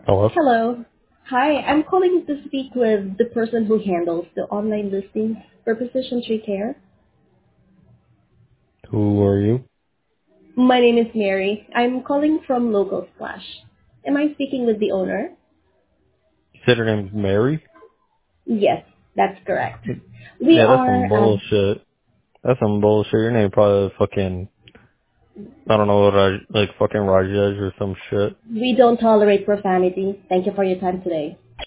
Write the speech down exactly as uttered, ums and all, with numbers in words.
Hello? Hello. Hi, I'm calling to speak with the person who handles the online listings for Precision Tree Care. Who are you? My name is Mary. I'm calling from Local Splash. Am I speaking with the owner? You said her name's Mary? Yes, that's correct. We Yeah, that's are, some uh, bullshit. That's some bullshit. Your name probably fucking, I don't know, Raj, like fucking Rajesh or some shit. we don't tolerate profanity. Thank you for your time today.